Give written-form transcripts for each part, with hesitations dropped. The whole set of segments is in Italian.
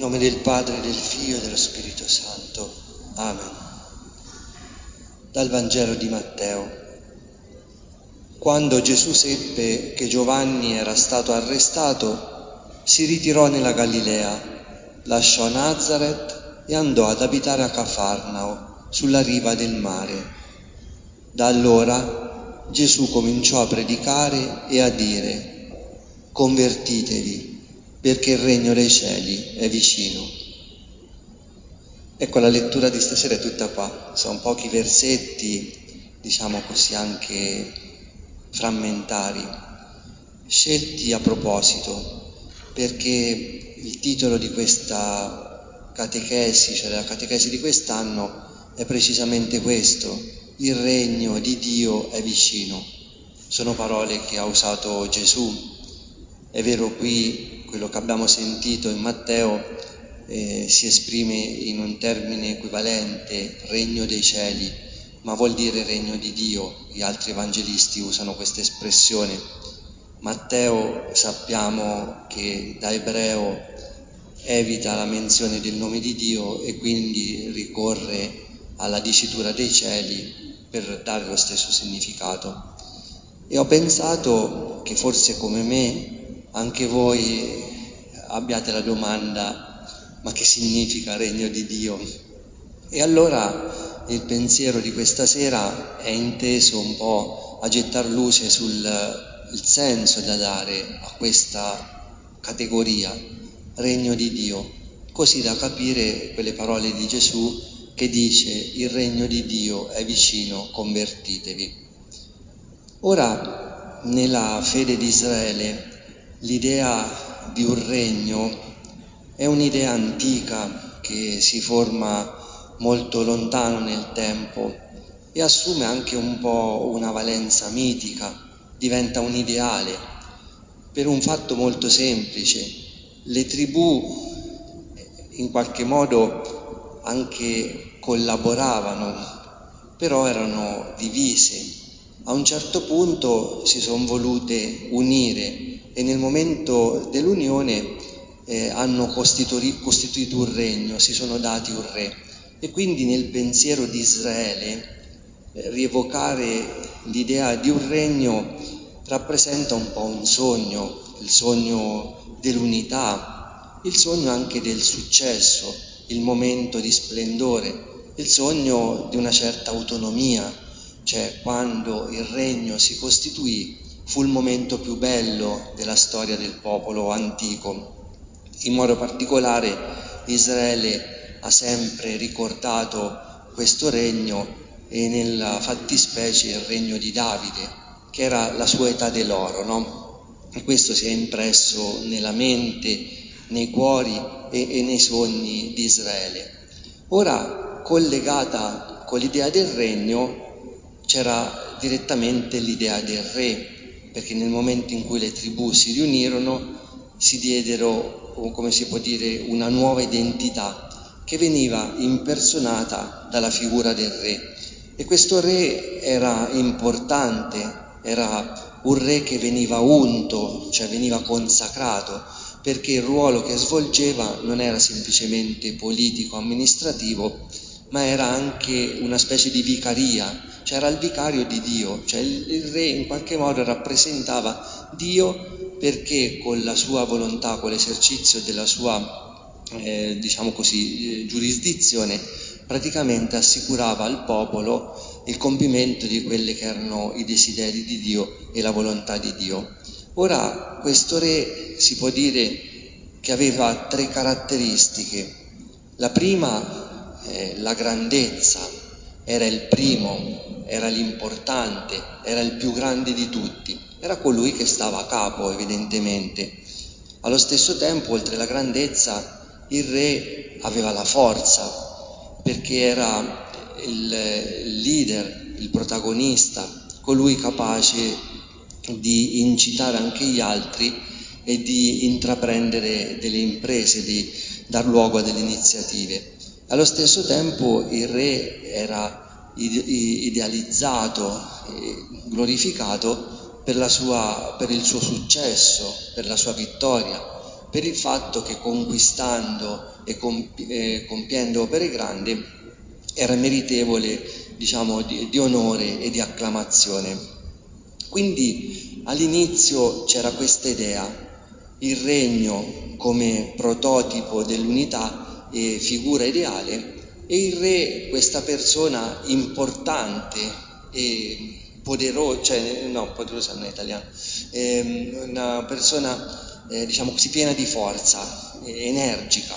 nome del Padre, del Figlio e dello Spirito Santo. Amen. Dal Vangelo di Matteo. Quando Gesù seppe che Giovanni era stato arrestato, si ritirò nella Galilea, lasciò Nazaret e andò ad abitare a Cafarnao, sulla riva del mare. Da allora Gesù cominciò a predicare e a dire: convertitevi, perché il regno dei cieli è vicino. Ecco, la lettura di stasera è tutta qua. Sono pochi versetti, diciamo così, anche frammentari, scelti a proposito, perché il titolo di questa catechesi, cioè della catechesi di quest'anno, è precisamente questo: il regno di Dio è vicino. Sono parole che ha usato Gesù. È vero, qui quello che abbiamo sentito in Matteo si esprime in un termine equivalente, regno dei cieli, ma vuol dire regno di Dio. Gli altri evangelisti usano questa espressione. Matteo sappiamo che da ebreo evita la menzione del nome di Dio e quindi ricorre alla dicitura dei cieli per dare lo stesso significato. E ho pensato che forse come me anche voi abbiate la domanda: ma che significa regno di Dio? E allora il pensiero di questa sera è inteso un po' a gettar luce sul senso da dare a questa categoria, regno di Dio, così da capire quelle parole di Gesù che dice: il regno di Dio è vicino, convertitevi. Ora, nella fede di Israele, l'idea di un regno è un'idea antica che si forma molto lontano nel tempo e assume anche un po' una valenza mitica, diventa un ideale, per un fatto molto semplice: le tribù in qualche modo anche collaboravano, però erano divise. A un certo punto si sono volute unire e nel momento dell'unione hanno costituito un regno, si sono dati un re. E quindi nel pensiero di Israele rievocare l'idea di un regno rappresenta un po' un sogno, il sogno dell'unità, il sogno anche del successo, il momento di splendore, il sogno di una certa autonomia. Cioè, quando il regno si costituì, fu il momento più bello della storia del popolo antico. In modo particolare Israele ha sempre ricordato questo regno e nella fattispecie il regno di Davide, che era la sua età dell'oro, no? E questo si è impresso nella mente, nei cuori e nei sogni di Israele. Ora, collegata con l'idea del regno, c'era direttamente l'idea del re, perché nel momento in cui le tribù si riunirono si diedero, come si può dire, una nuova identità che veniva impersonata dalla figura del re. E questo re era importante, era un re che veniva unto, cioè veniva consacrato, perché il ruolo che svolgeva non era semplicemente politico-amministrativo, ma era anche una specie di vicaria, cioè era il vicario di Dio, cioè il re in qualche modo rappresentava Dio, perché con la sua volontà, con l'esercizio della sua, giurisdizione, praticamente assicurava al popolo il compimento di quelli che erano i desideri di Dio e la volontà di Dio. Ora, questo re si può dire che aveva 3 caratteristiche. La prima è la grandezza, era il primo, era l'importante, era il più grande di tutti, era colui che stava a capo, evidentemente. Allo stesso tempo, oltre alla grandezza, il re aveva la forza, perché era il leader, il protagonista, colui capace di incitare anche gli altri e di intraprendere delle imprese, di dar luogo a delle iniziative. Allo stesso tempo il re era idealizzato e glorificato per il suo successo, per la sua vittoria, per il fatto che conquistando e compiendo opere grandi era meritevole, diciamo, di onore e di acclamazione. Quindi all'inizio c'era questa idea, il regno come prototipo dell'unità e figura ideale, e il re, questa persona importante e poderosa, poderosa non è italiano, una persona diciamo così piena di forza, energica.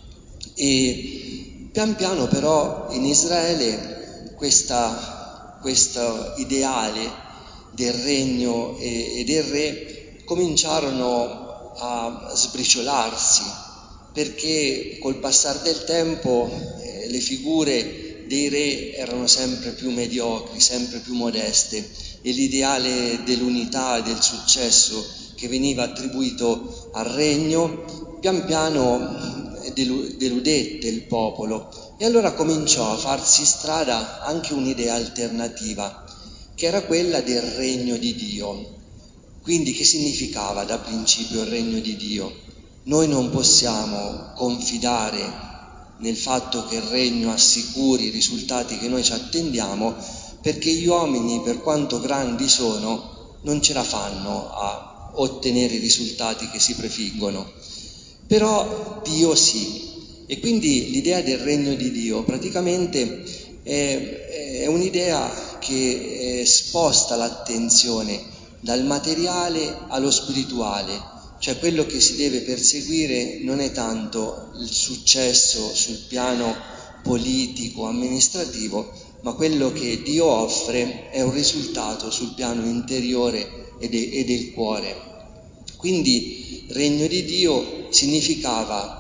E pian piano però in Israele questo ideale del regno e del re cominciarono a sbriciolarsi, perché col passare del tempo le figure dei re erano sempre più mediocri, sempre più modeste, e l'ideale dell'unità e del successo che veniva attribuito al regno pian piano deludette il popolo, e allora cominciò a farsi strada anche un'idea alternativa, che era quella del regno di Dio. Quindi che significava da principio il regno di Dio? Noi non possiamo confidare nel fatto che il regno assicuri i risultati che noi ci attendiamo, perché gli uomini, per quanto grandi sono, non ce la fanno a ottenere i risultati che si prefiggono. Però Dio sì. E quindi l'idea del regno di Dio praticamente è un'idea che sposta l'attenzione dal materiale allo spirituale, cioè quello che si deve perseguire non è tanto il successo sul piano politico, amministrativo, ma quello che Dio offre è un risultato sul piano interiore e del cuore. Quindi regno di Dio significava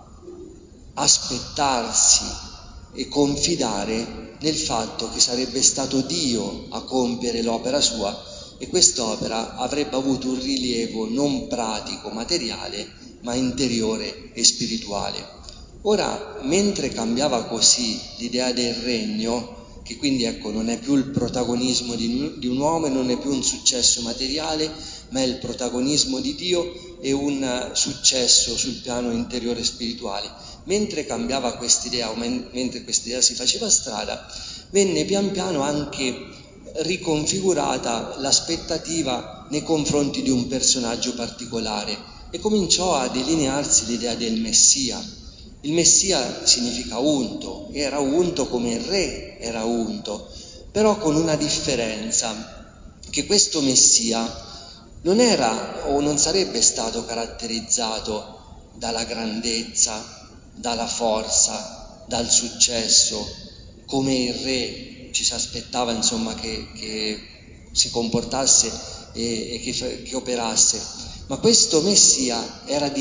aspettarsi e confidare nel fatto che sarebbe stato Dio a compiere l'opera sua, e quest'opera avrebbe avuto un rilievo non pratico, materiale, ma interiore e spirituale. Ora, mentre cambiava così l'idea del regno, che quindi non è più il protagonismo di un uomo e non è più un successo materiale, ma è il protagonismo di Dio e un successo sul piano interiore e spirituale. Mentre cambiava quest'idea, o mentre quest'idea si faceva strada, venne pian piano anche riconfigurata l'aspettativa nei confronti di un personaggio particolare, e cominciò a delinearsi l'idea del Messia. Il Messia significa unto, era unto come il re era unto, però con una differenza, che questo Messia non era o non sarebbe stato caratterizzato dalla grandezza, dalla forza, dal successo, come il re ci si aspettava, insomma, che si comportasse e che operasse. Ma questo Messia era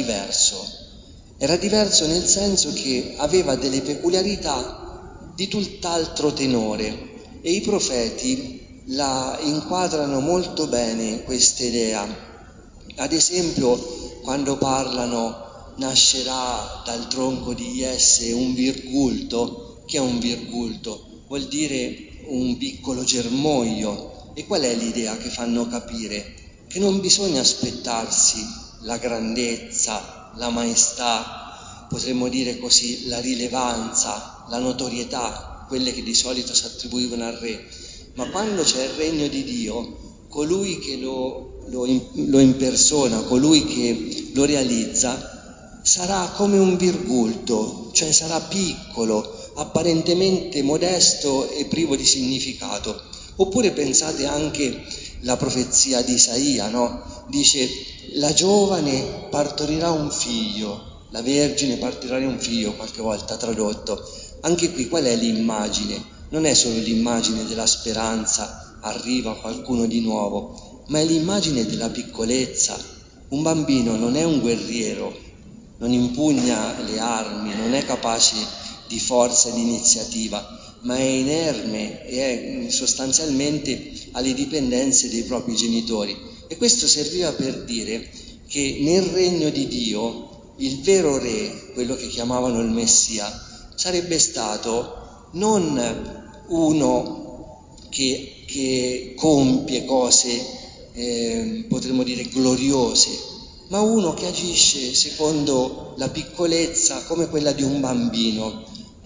diverso nel senso che aveva delle peculiarità di tutt'altro tenore, e i profeti la inquadrano molto bene questa idea. Ad esempio, quando parlano nascerà dal tronco di Jesse un virgulto. Che è un virgulto? Vuol dire un piccolo germoglio. E qual è l'idea che fanno capire? Che non bisogna aspettarsi la grandezza, la maestà, potremmo dire così, la rilevanza, la notorietà, quelle che di solito si attribuivano al re, ma quando c'è il regno di Dio, colui che lo impersona, colui che lo realizza, sarà come un virgulto, cioè sarà piccolo, apparentemente modesto e privo di significato. Oppure pensate anche alla profezia di Isaia, no? Dice: la giovane partorirà un figlio, la vergine partirà un figlio, qualche volta tradotto. Anche qui qual è l'immagine? Non è solo l'immagine della speranza, arriva qualcuno di nuovo, ma è l'immagine della piccolezza. Un bambino non è un guerriero, non impugna le armi, non è capace di forza e di iniziativa, ma è inerme e è sostanzialmente alle dipendenze dei propri genitori. E questo serviva per dire che nel regno di Dio il vero re, quello che chiamavano il Messia, sarebbe stato non uno che compie cose, potremmo dire, gloriose, ma uno che agisce secondo la piccolezza come quella di un bambino,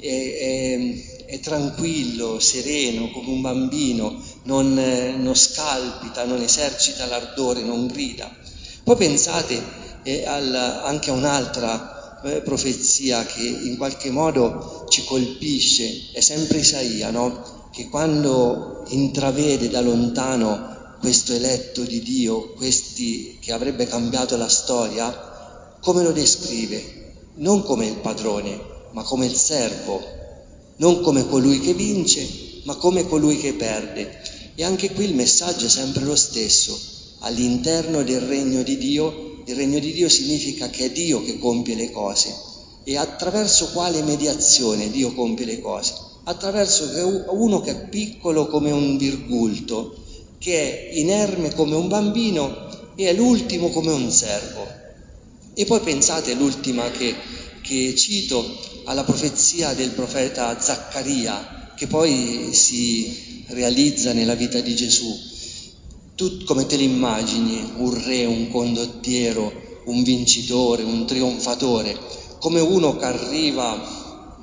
è tranquillo, sereno come un bambino, non scalpita, non esercita l'ardore, non grida. Poi pensate anche a un'altra profezia che in qualche modo ci colpisce, è sempre Isaia, no? Che quando intravede da lontano questo eletto di Dio, questi che avrebbe cambiato la storia, come lo descrive? Non come il padrone, ma come il servo, non come colui che vince, ma come colui che perde. E anche qui il messaggio è sempre lo stesso. All'interno del regno di Dio, il regno di Dio significa che è Dio che compie le cose. E attraverso quale mediazione Dio compie le cose? Attraverso uno che è piccolo come un virgulto, che è inerme come un bambino e è l'ultimo come un servo. E poi pensate, l'ultima che cito, alla profezia del profeta Zaccaria, che poi si realizza nella vita di Gesù. Tu come te l'immagini? Un re, un condottiero, un vincitore, un trionfatore, come uno che arriva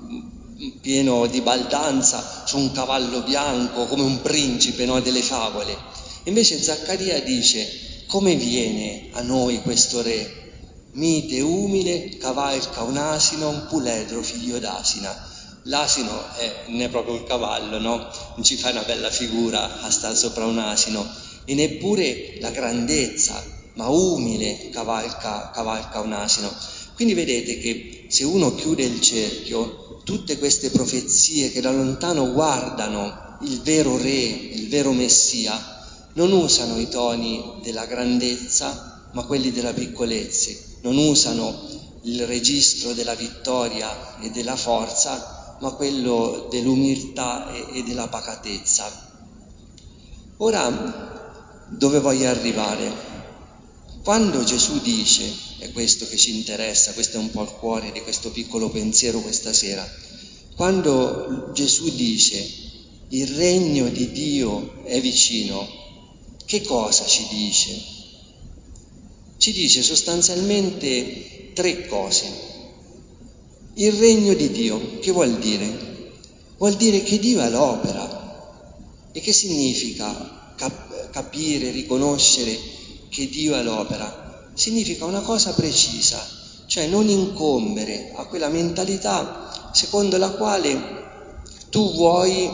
pieno di baldanza su un cavallo bianco, come un principe, no, delle favole. Invece Zaccaria dice: come viene a noi questo re? Mite e umile, cavalca un asino, un puledro figlio d'asina. L'asino non è proprio il cavallo, no? Non ci fa una bella figura a stare sopra un asino. E neppure la grandezza, ma umile cavalca un asino. Quindi vedete che se uno chiude il cerchio, tutte queste profezie che da lontano guardano il vero re, il vero Messia, non usano i toni della grandezza, ma quelli della piccolezza, non usano il registro della vittoria e della forza, ma quello dell'umiltà e della pacatezza. Ora, dove voglio arrivare? Quando Gesù dice, è questo che ci interessa, questo è un po' il cuore di questo piccolo pensiero questa sera, quando Gesù dice il regno di Dio è vicino, che cosa ci dice? Ci dice sostanzialmente 3 cose. Il regno di Dio, che vuol dire? Vuol dire che Dio è all'opera. E che significa capire, riconoscere che Dio è all'opera? Significa una cosa precisa, cioè non incombere a quella mentalità secondo la quale tu vuoi,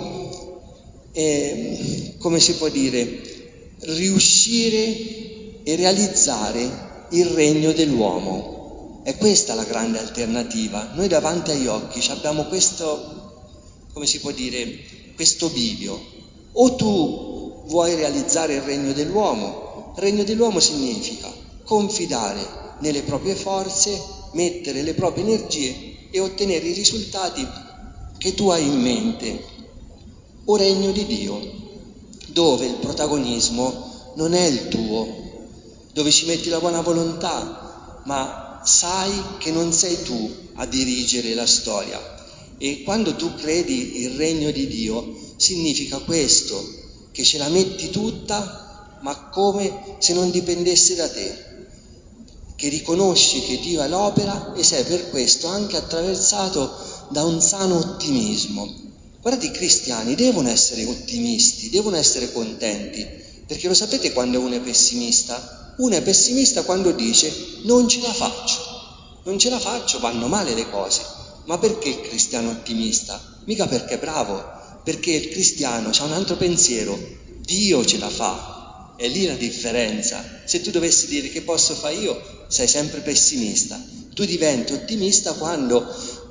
come si può dire, riuscire e realizzare il regno dell'uomo. È questa la grande alternativa. Noi davanti agli occhi abbiamo questo, come si può dire, questo bivio. O tu vuoi realizzare il regno dell'uomo. Il regno dell'uomo significa confidare nelle proprie forze, mettere le proprie energie e ottenere i risultati che tu hai in mente. O regno di Dio, dove il protagonismo non è il tuo, dove ci metti la buona volontà, ma sai che non sei tu a dirigere la storia. E quando tu credi il regno di Dio, significa questo, che ce la metti tutta, ma come se non dipendesse da te, che riconosci che Dio è l'opera e sei per questo anche attraversato da un sano ottimismo. Guardate, i cristiani devono essere ottimisti, devono essere contenti, perché lo sapete quando uno è pessimista? Uno è pessimista quando dice non ce la faccio, vanno male le cose. Ma perché il cristiano è ottimista? Mica perché è bravo, perché il cristiano ha un altro pensiero: Dio ce la fa, è lì la differenza. Se tu dovessi dire che posso fare io, sei sempre pessimista. Tu diventi ottimista quando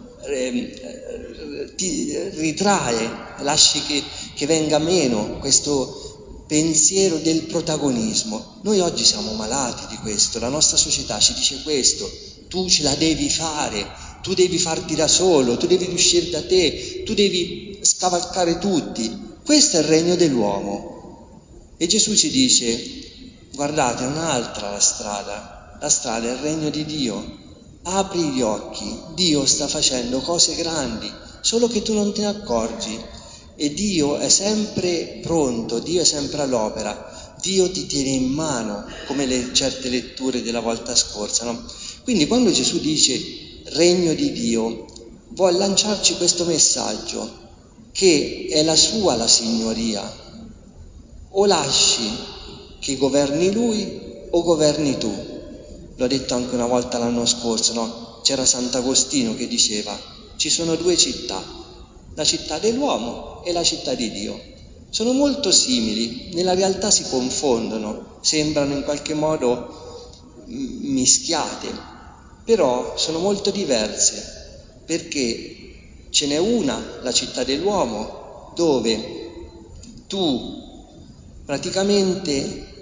ti ritrae, lasci che venga meno questo pensiero del protagonismo. Noi oggi siamo malati di questo, la nostra società ci dice questo: tu ce la devi fare, tu devi farti da solo, tu devi riuscire da te, tu devi scavalcare tutti. Questo è il regno dell'uomo. E Gesù ci dice: guardate, è un'altra la strada è il regno di Dio. Apri gli occhi, Dio sta facendo cose grandi, solo che tu non te ne accorgi. E Dio è sempre pronto, Dio è sempre all'opera. Dio ti tiene in mano, come certe letture della volta scorsa, no? Quindi quando Gesù dice regno di Dio, vuol lanciarci questo messaggio, che è la sua la signoria. O lasci che governi Lui o governi tu. L'ho detto anche una volta l'anno scorso, no? C'era Sant'Agostino che diceva: ci sono due città, la città dell'uomo e la città di Dio. Sono molto simili, nella realtà si confondono, sembrano in qualche modo mischiate, però sono molto diverse, perché ce n'è una, la città dell'uomo, dove tu praticamente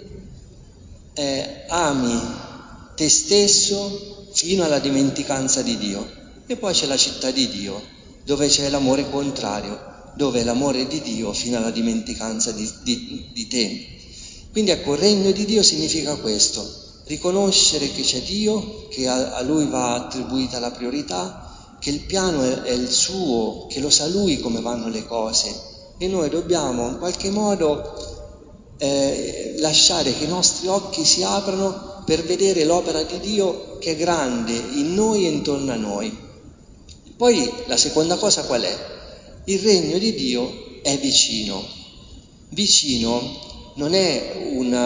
ami te stesso fino alla dimenticanza di Dio. E poi c'è la città di Dio, dove c'è l'amore contrario, dove è l'amore di Dio fino alla dimenticanza di te. Quindi ecco, il regno di Dio significa questo: riconoscere che c'è Dio, che a Lui va attribuita la priorità, che il piano è il suo, che lo sa Lui come vanno le cose, e noi dobbiamo in qualche modo lasciare che i nostri occhi si aprano per vedere l'opera di Dio, che è grande in noi e intorno a noi. Poi la seconda cosa qual è? Il regno di Dio è vicino. Vicino non è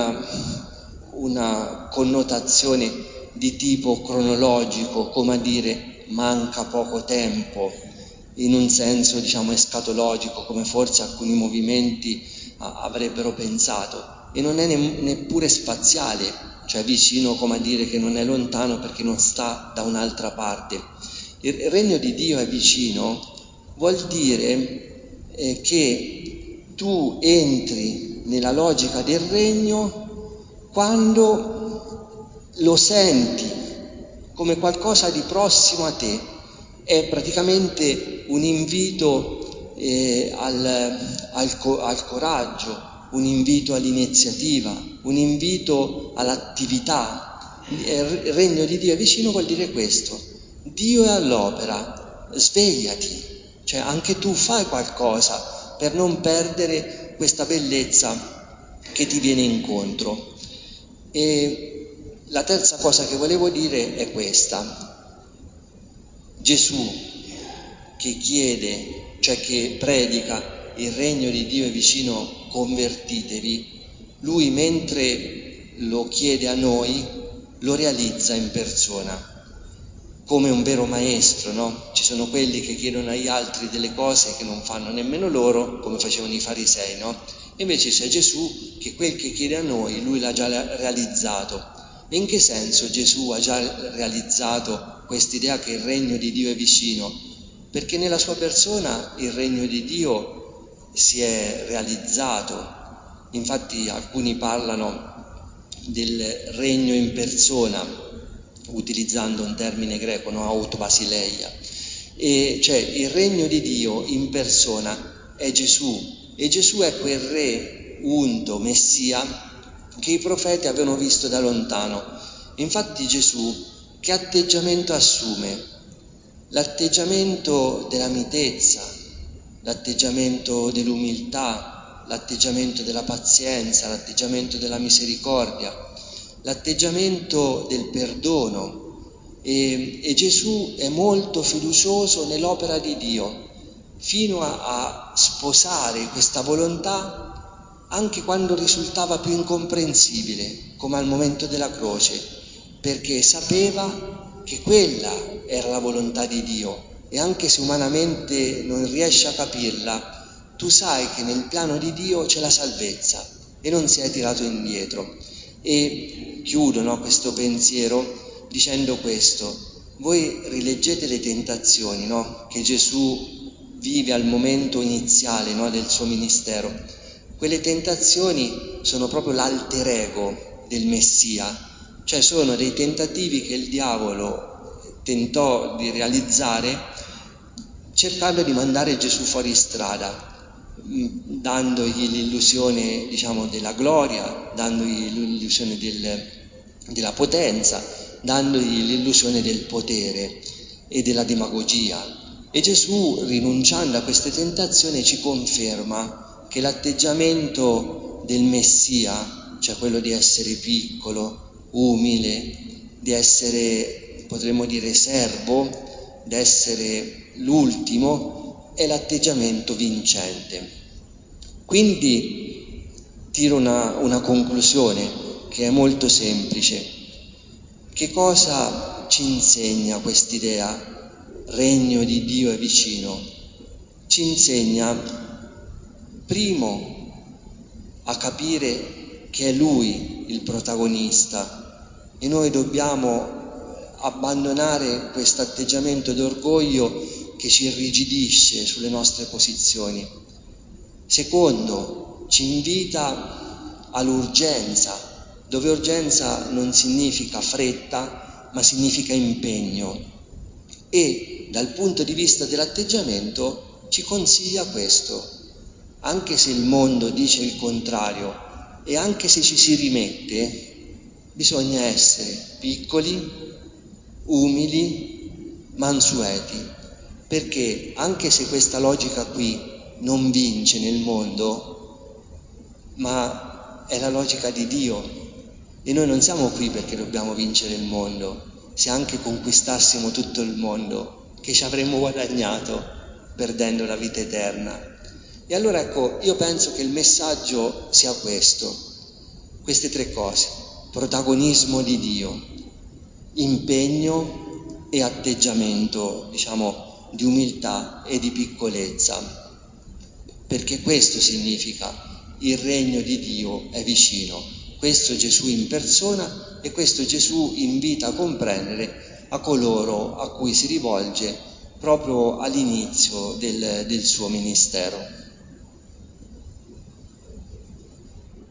una connotazione di tipo cronologico, come a dire manca poco tempo, in un senso diciamo escatologico, come forse alcuni movimenti avrebbero pensato, e non è neppure spaziale, cioè vicino come a dire che non è lontano perché non sta da un'altra parte. Il regno di Dio è vicino, vuol dire che tu entri nella logica del regno quando lo senti come qualcosa di prossimo a te. È praticamente un invito al coraggio, un invito all'iniziativa, un invito all'attività. Il regno di Dio è vicino vuol dire questo: Dio è all'opera, svegliati, cioè anche tu fai qualcosa per non perdere questa bellezza che ti viene incontro. E la terza cosa che volevo dire è questa: Gesù che chiede, cioè che predica il regno di Dio è vicino, convertitevi, lui mentre lo chiede a noi lo realizza in persona, come un vero maestro, no? Ci sono quelli che chiedono agli altri delle cose che non fanno nemmeno loro, come facevano i farisei, no? E invece c'è Gesù che quel che chiede a noi, lui l'ha già realizzato. E in che senso Gesù ha già realizzato quest'idea che il regno di Dio è vicino? Perché nella sua persona il regno di Dio si è realizzato. Infatti alcuni parlano del regno in persona, utilizzando un termine greco, no? Autobasileia. E cioè il regno di Dio in persona è Gesù, e Gesù è quel re unto, Messia, che i profeti avevano visto da lontano. Infatti Gesù che atteggiamento assume? L'atteggiamento della mitezza, l'atteggiamento dell'umiltà, l'atteggiamento della pazienza, l'atteggiamento della misericordia, l'atteggiamento del perdono. E Gesù è molto fiducioso nell'opera di Dio, fino a sposare questa volontà anche quando risultava più incomprensibile, come al momento della croce, perché sapeva che quella era la volontà di Dio, e anche se umanamente non riesci a capirla, tu sai che nel piano di Dio c'è la salvezza e non sei tirato indietro. E chiudo, no, questo pensiero dicendo questo: voi rileggete le tentazioni, no, che Gesù vive al momento iniziale, no, del suo ministero. Quelle tentazioni sono proprio l'alter ego del Messia, cioè sono dei tentativi che il diavolo tentò di realizzare cercando di mandare Gesù fuori strada, dandogli l'illusione, diciamo, della gloria, dandogli l'illusione della potenza, dandogli l'illusione del potere e della demagogia. E Gesù, rinunciando a queste tentazioni, ci conferma che l'atteggiamento del Messia, cioè quello di essere piccolo, umile, di essere, potremmo dire, servo, di essere l'ultimo, è l'atteggiamento vincente. Quindi tiro una conclusione che è molto semplice. Che cosa ci insegna quest'idea? Regno di Dio è vicino. Ci insegna, primo, a capire che è Lui il protagonista e noi dobbiamo abbandonare questo atteggiamento d'orgoglio che ci irrigidisce sulle nostre posizioni. Secondo, ci invita all'urgenza, dove urgenza non significa fretta, ma significa impegno. E dal punto di vista dell'atteggiamento ci consiglia questo: anche se il mondo dice il contrario e anche se ci si rimette, bisogna essere piccoli, umili, mansueti, perché anche se questa logica qui non vince nel mondo, ma è la logica di Dio, e noi non siamo qui perché dobbiamo vincere il mondo. Se anche conquistassimo tutto il mondo, che ci avremmo guadagnato perdendo la vita eterna? E allora ecco, io penso che il messaggio sia questo, queste tre cose: protagonismo di Dio, impegno e atteggiamento, di umiltà e di piccolezza, perché questo significa: il regno di Dio è vicino. Questo Gesù in persona, e questo Gesù invita a comprendere a coloro a cui si rivolge proprio all'inizio del suo ministero.